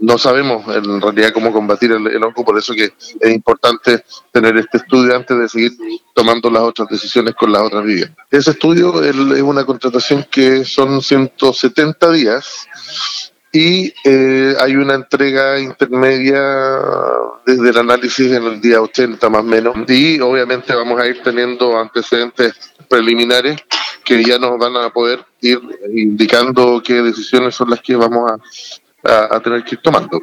no sabemos en realidad cómo combatir el hongo, por eso que es importante tener este estudio antes de seguir tomando las otras decisiones con las otras viviendas. Ese estudio es una contratación que son 170 días y hay una entrega intermedia desde el análisis en el día 80 más o menos, y obviamente vamos a ir teniendo antecedentes preliminares que ya nos van a poder ir indicando qué decisiones son las que vamos a tener que ir tomando.